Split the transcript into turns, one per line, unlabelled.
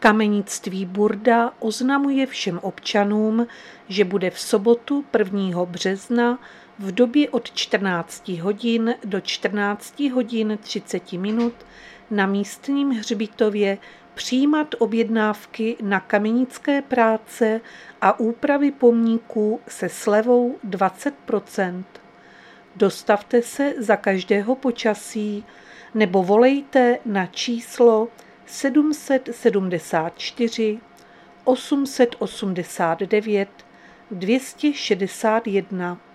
Kamenictví Burda oznamuje všem občanům, že bude v sobotu 1. března v době od 14 hodin do 14 hodin 30 minut na místním hřbitově přijímat objednávky na kamenické práce a úpravy pomníků se slevou 20%. Dostavte se za každého počasí nebo volejte na číslo 774 889 261.